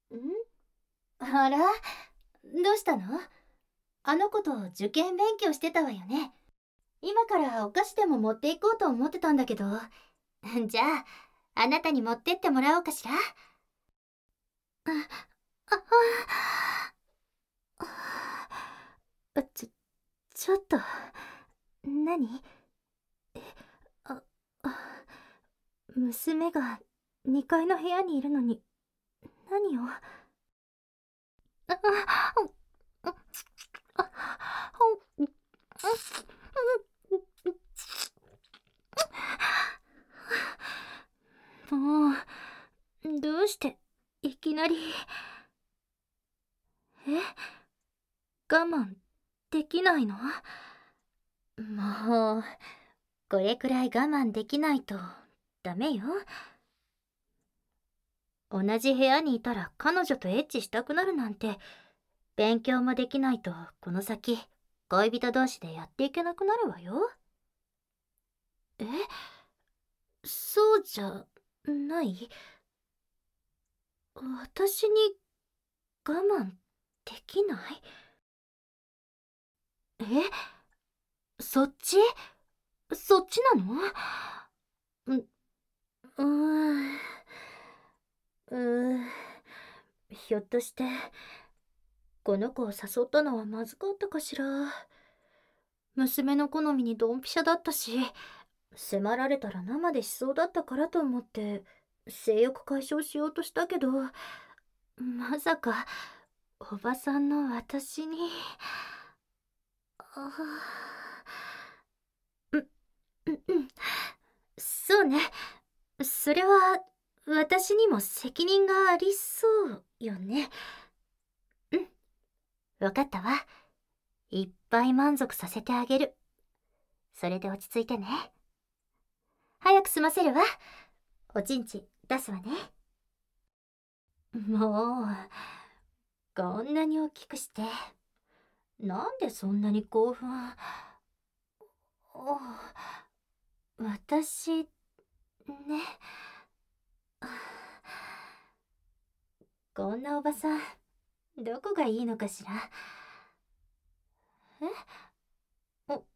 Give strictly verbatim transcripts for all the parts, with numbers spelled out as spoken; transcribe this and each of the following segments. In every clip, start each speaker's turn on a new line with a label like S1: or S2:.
S1: あら、どうしたの？あの子と受験勉強してたわよね。今からお菓子でも持っていこうと思ってたんだけど。じゃあ、あなたに持ってってもらおうかしら。あ、あ、あ、ちょ、ちょっと、何？あ、あ、娘がにかいの部屋にいるのに、何を？あ、あ、あ、あ、もう、どうしていきなり。え、我慢できないの？もう、これくらい我慢できないとダメよ。同じ部屋にいたら彼女とエッチしたくなるなんて、勉強もできないとこの先恋人同士でやっていけなくなるわよ。え、そうじゃない？私に我慢できない？え、そっち？そっちなの？う、うーん、うーん、ひょっとしてこの子を誘ったのはまずかったかしら。娘の好みにドンピシャだったし、迫られたら生でしそうだったからと思って性欲解消しようとしたけど、まさかおばさんの私に。あ、うん、うん、うん、そうね。それは私にも責任がありそうよね。うん、わかったわ。いっぱい満足させてあげる。それで落ち着いてね。早く済ませるわ。おちんち出すわね。もう、こんなに大きくして、なんでそんなに興奮。お、私、ね。こんなおばさん、どこがいいのかしら。え？お、うん、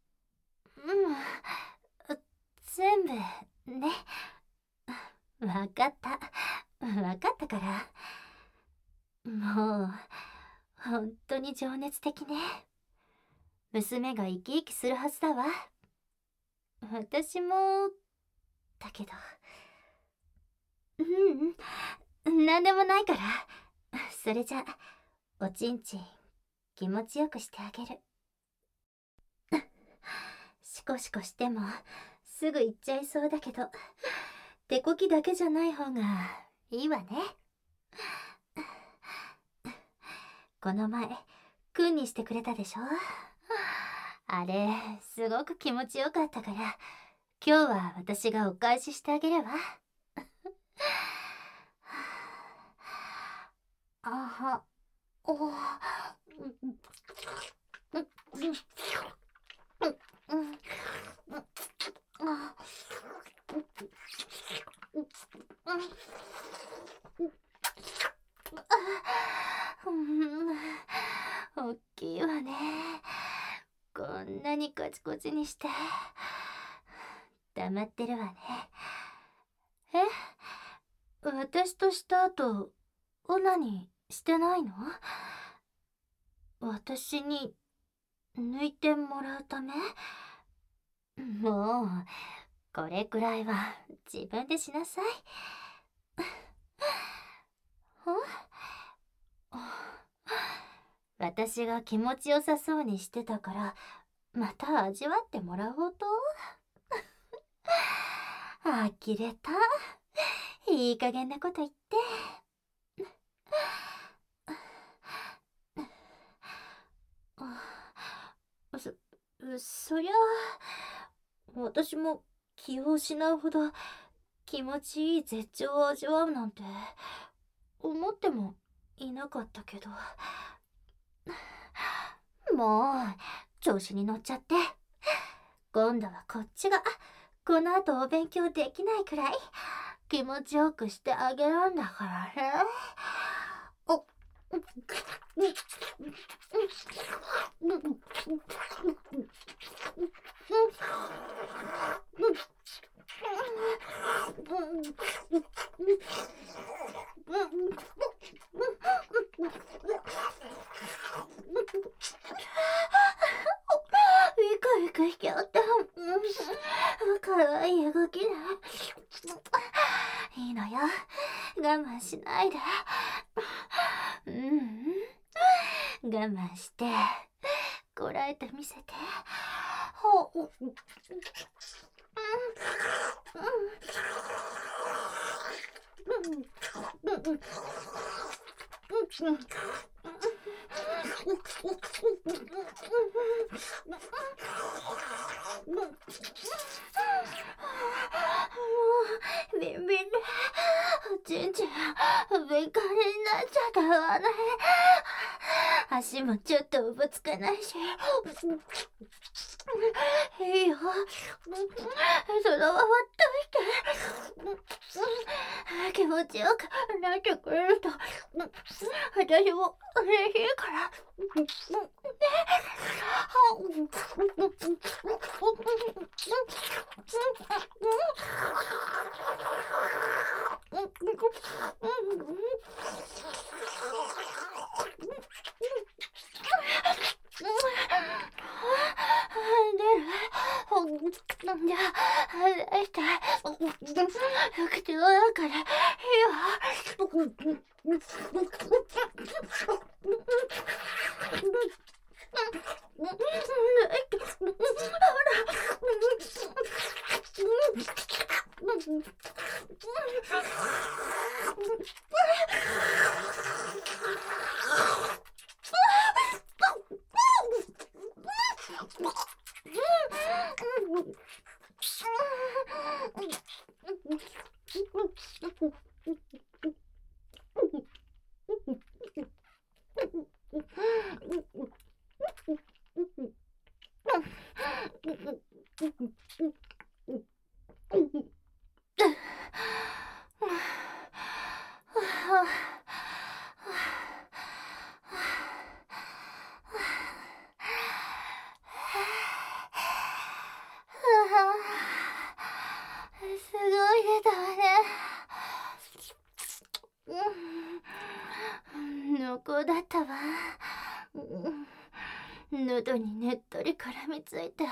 S1: 全部、ね。わかった。わかったから。もう、本当に情熱的ね。娘が生き生きするはずだわ。私も、だけど。うんうん、なんでもないから。それじゃ、おちんちん、気持ちよくしてあげる。シコシコしても、すぐ行っちゃいそうだけど、手こきだけじゃない方がいいわね。この前、クンにしてくれたでしょ？あれ、すごく気持ちよかったから、今日は私がお返ししてあげるわ。あは、お、うん、うん、うん、おっきいわね。こんなにカチコチにして。黙ってるわね。え？私とした後、オナニーしてないの？私に抜いてもらうため？もう、これくらいは自分でしなさい。私が気持ちよさそうにしてたから、また味わってもらおうと。呆れた。いい加減なこと言って。そ、そりゃあ、私も気を失うほど気持ちいい絶頂を味わうなんて思ってもいなかったけど。もう、調子に乗っちゃって。今度はこっちが、この後お勉強できないくらい気持ちよくしてあげるんだからね。おビクビクしちゃった。かわいい動きね。いいのよ。我慢しないで。うん、我慢して、こらえてみせて。ほう。ビンビンでおちんちんベカになっちゃったわね。足もちょっとおぼつかないし。いいよ、そのままほっといて。気持ちよくなってくれると私も嬉しいから。じゃあ、出して。口の中でいいわ。すごい出たわね。濃厚だったわ。喉にねっとり絡みついて。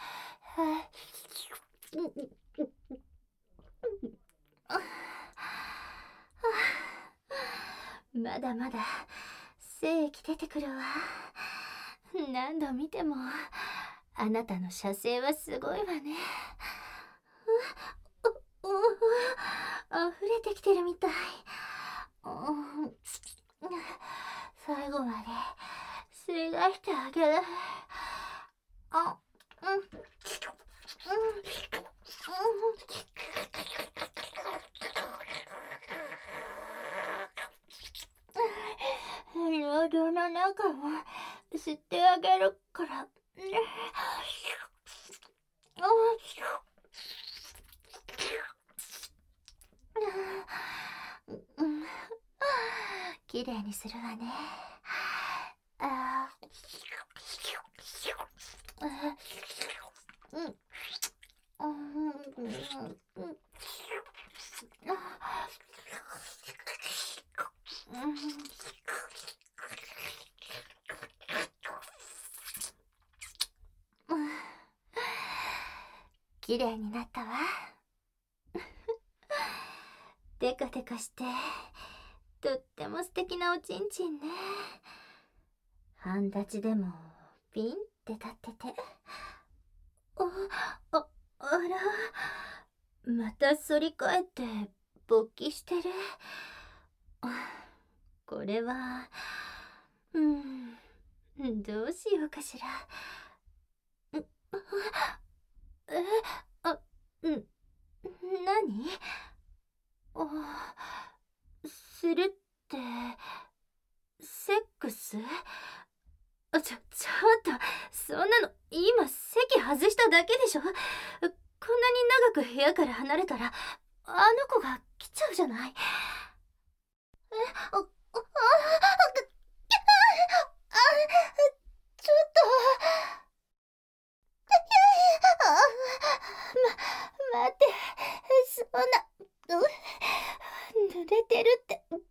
S1: まだまだ精液出てくるわ。何度見てもあなたの射精はすごいわね。溢れてきてるみたい。最後まで吸い出してあげる。あ、うん、うん、喉の中も吸ってあげるからね。きれいにするわね。あうんうんきれいになったわ。テカテカしてとっても素敵なおちんちんね。半立ちでもピンって立ってて。あ、あ、あら、また反り返って勃起してる。これは、うん、どうしようかしら。え、あ、うん、何？あ、するって、セックス？あ、ちょ、ちょっと、そんなの、今席外しただけでしょ。こんなに長く部屋から離れたら、あの子が来ちゃうじゃない。え、あ、あ、あ、 あ、ちょっと。あ、ま、待って、そんな、う、濡れてるって、う、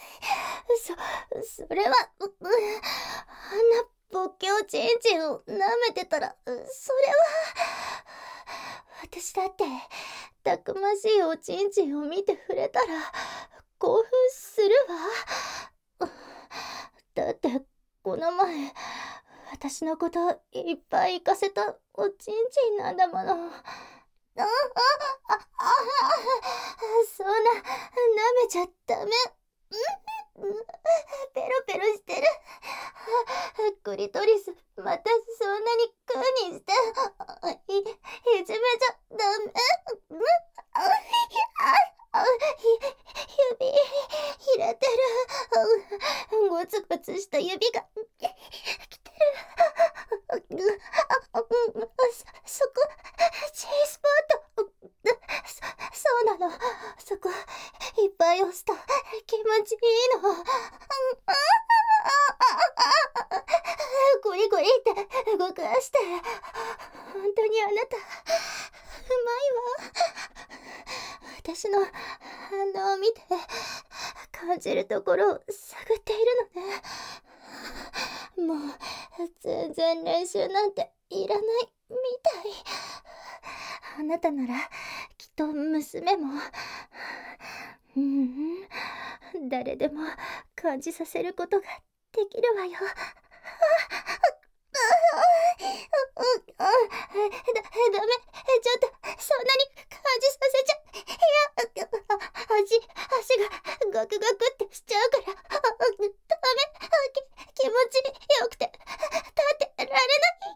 S1: そ、それは、う、う、あんな仏教ちんちんを舐めてたら、それは、私だって、たくましいおちんちんを見て触れたら、興奮するわ。だって、この前、私のこといっぱい行かせたおちんちんなんだもの。あ、あ、あ、あ、あ、そんな、舐めちゃダメ。うん、ペロペロしてる。クリトリス、またそんなに空にして、い、いじめちゃダメ。うん、あ、あ、あ、指、入れてる。ゴツゴツした指が、来てる。あ、あ、そ、そこ、G スポット。そ、そうなの。そこ、いっぱい押すと気持ちいいの。ゴリゴリって動かして。本当にあなた、うまいわ。私の反応を見て、感じるところを探っているのね。もう、全然練習なんていらないみたい。あなたなら、きっと娘も、うん、誰でも感じさせることができるわよ。だ、ダメ。ちょっと、そんなに感じさせちゃ、いや、足、足がガクガクってしちゃうから、ダメ。き、気持ちよくて、立ってられない。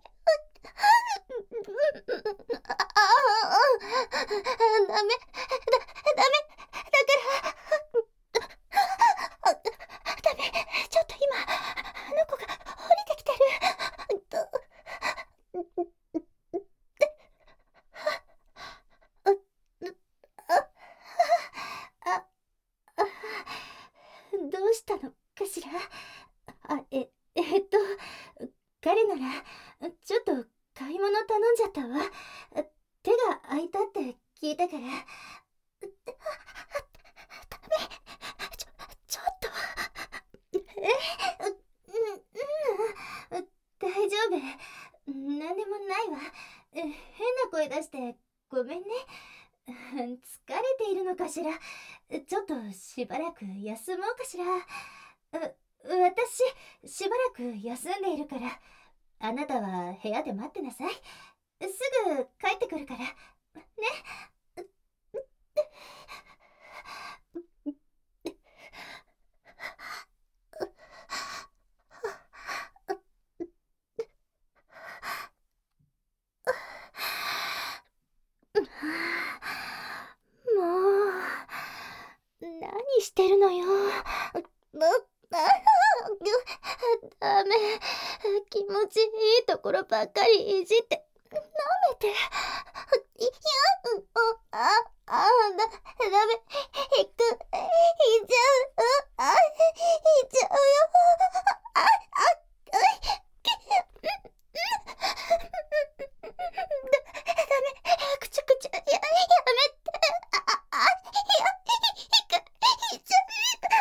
S1: ああ、ダメ。だ、ダメ。だから、あ、ダメ。ちょっと今、あの子が降りてきてる。あ、あ、どうしたのかしら。あ、え、えっと、彼なら、ちょっと買い物頼んじゃったわ。手が空いたって聞いたから。ダメ。ちょ、ちょっと。え、う、うん、うん、大丈夫。なんでもないわ。変な声出してごめんね。疲れているのかしら。ちょっとしばらく休もうかしら。う、私、しばらく休んでいるから、あなたは部屋で待ってなさい。すぐ帰ってくるから。ね。もう、何してるのよ。ダメ。気持ちいいところばっかりいじって、舐めて。いや、あ、あ、だ、ダメ。引く、引いちゃう。あ、引いちゃうよ。あ、あ、あ、だ、ダメ。くちゃくちゃ、や、やめて。あ、あ、いや、引く、引いちゃう。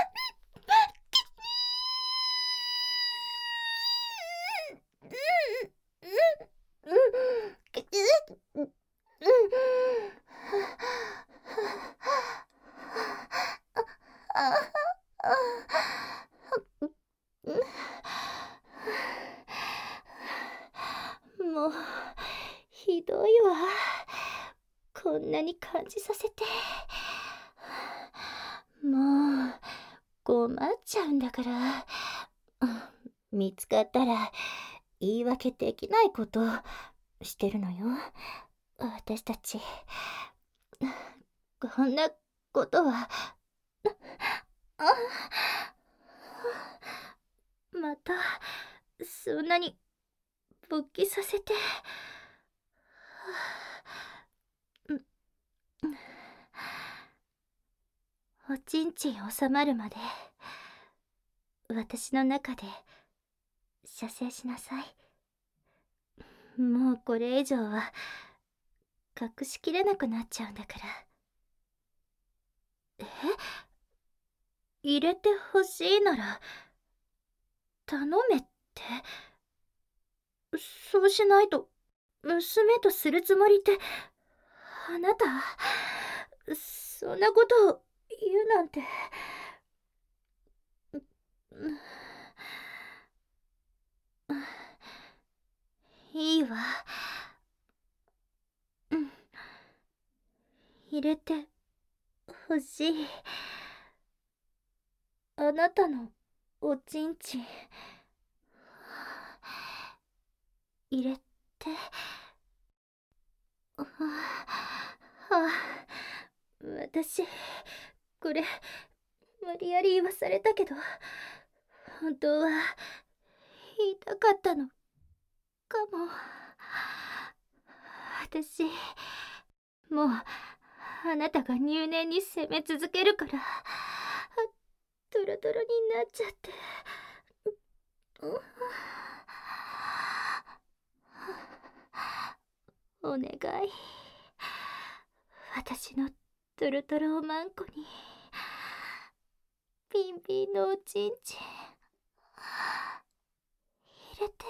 S1: もう、ひどいわ。こんなに感じさせて。もう、困っちゃうんだから。見つかったら、言い訳できないことしてるのよ。私たち。こんなことは。あ、また、そんなに、勃起させて。おちんちん収まるまで、私の中で射精しなさい。もうこれ以上は隠しきれなくなっちゃうんだから。え？入れてほしいなら頼めって。そうしないと娘とするつもりって。あなたそんなことを言うなんて。いいわ。うん。入れてほしい。あなたのおちんちん入れて。ああ、私これ無理やり言わされたけど、本当は言いたかったのかも。私もうあなたが入念に責め続けるからドロドロになっちゃって。お願い、私のトロトロおまんこにピンピンのおちんちん入れて。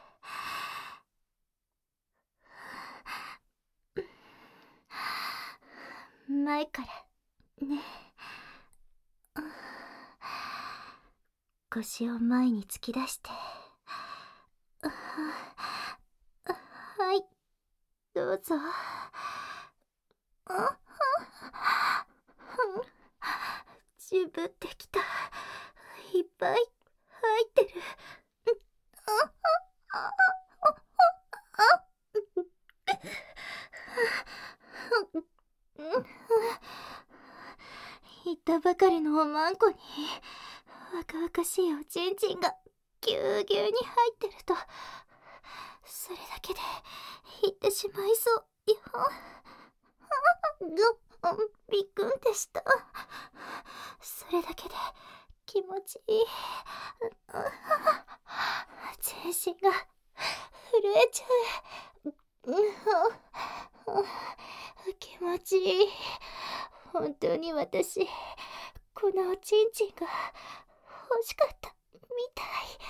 S1: 前からね。腰を前に突き出して。はい、どうぞ。じゅぶってきた。いっぱい入ってる。言ったばかりのおまんこに若々しいおちんちんがぎゅうぎゅうに入ってると、それだけで言ってしまいそうよ。びっくんってした。それだけで気持ちいい。全身が震えちゃう。気持ちいい。本当に私このおちんちんが欲しかったみたい。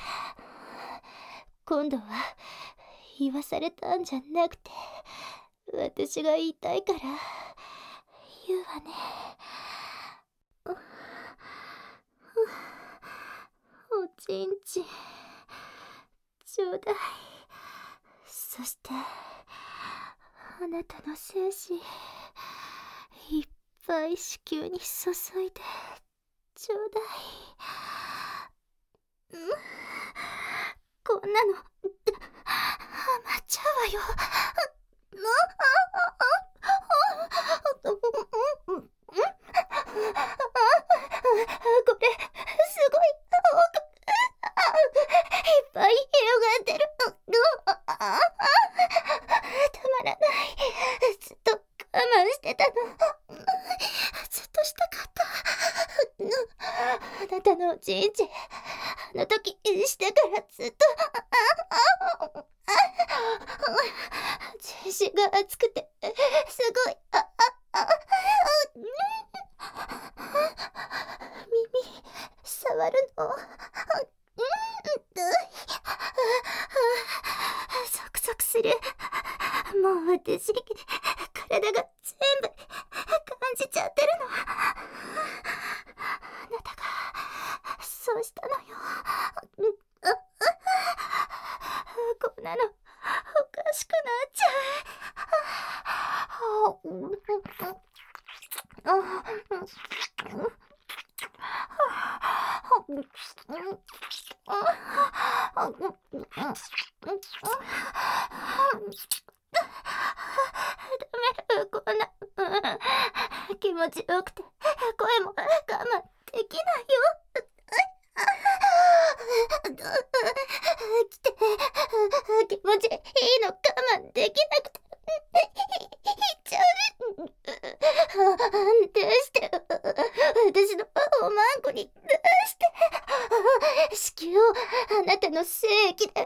S1: 今度は言わされたんじゃなくて、私が言いたいから言うわね。おちんちんちょうだい。そしてあなたの精子いっぱい子宮に注いでちょうだい。うん、こんなのハマっちゃうわよ。これすごいいっぱい広がってる。たまらない。ずっと我慢してたの。ずっとしたかった。あなたのおちんちんあの時してからずっと全身が熱くてすごい。ああ耳触るの。ゾクゾクする。もう私体が全部感じちゃってるの。あなたがそうしたのよ。こんなのおかしくなっちゃう。こんな気持ちよくて声も我慢できないよ。来て気持ちいいの我慢できなくて言っちゃう。どうして私のおまんこにどうして子宮をあなたの精液で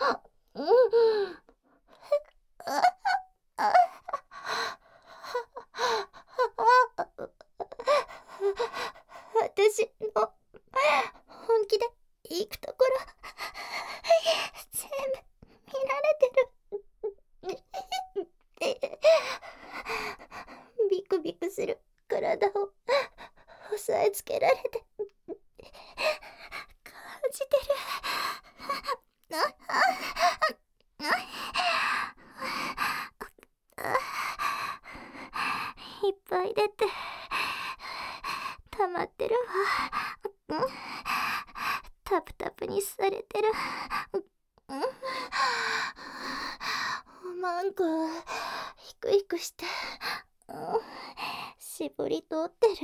S1: うん。私の本気で行くところ全部見られてる。ビクビクする体を押さえつけられて感じてる。いっぱい出て溜まってるわ。タプタプにされてる。おまんこひくひくして絞り通ってる。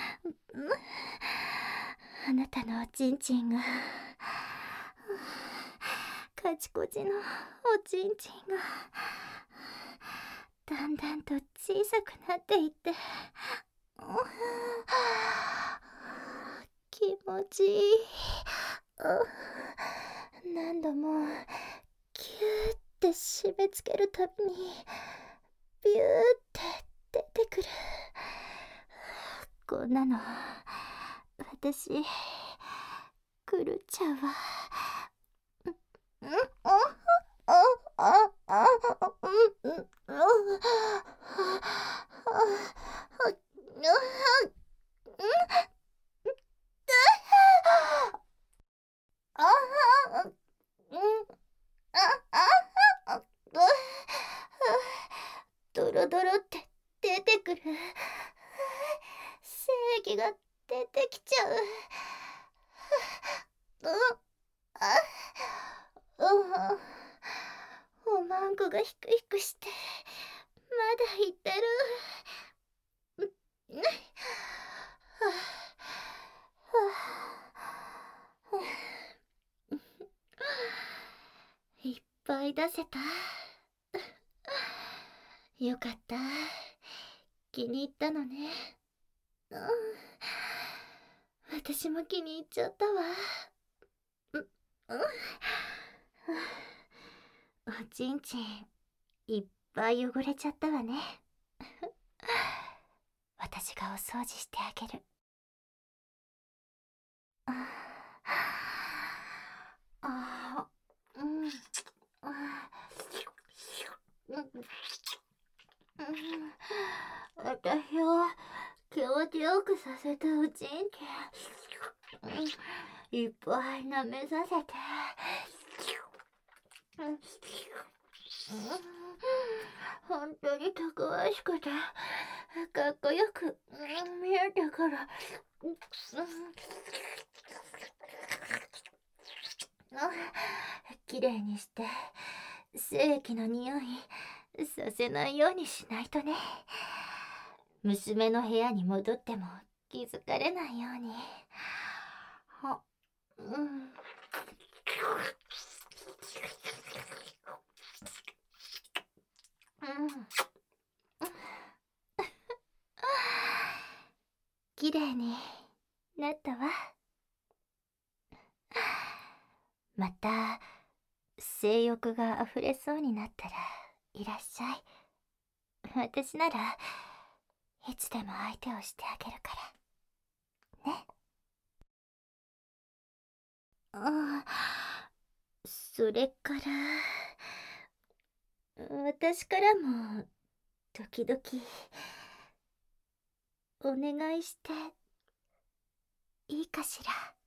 S1: あなたのおちんちんがカチコチのおちんちんがだんだんと小さくなっていって気持ちいい。何度もキューって締め付けるたびにビューって出てくる。こんなの私狂っちゃうわ。うんうんあああうんうんドロドロって出てくる。精液が出てきちゃう。うんあうんおまんこがひくひくしてまだ言ってる。いっぱい出せた。よかった。気に入ったのね。うん、私も気に入っちゃったわ。うん、うん、おちんちんいっぱい汚れちゃったわね。私がお掃除してあげる。ああ、うん、あうん、私を気持ちよくさせたうちんちん、いっぱい舐めさせて。本当にたくましくてかっこよく見えたから。きれいにして精液の匂いさせないようにしないとね。娘の部屋に戻っても気づかれないように。はうんうんきれいになったわ。また性欲があふれそうになったらいらっしゃい。私ならいつでも相手をしてあげるからね。ああ、それから私からも時々お願いしていいかしら。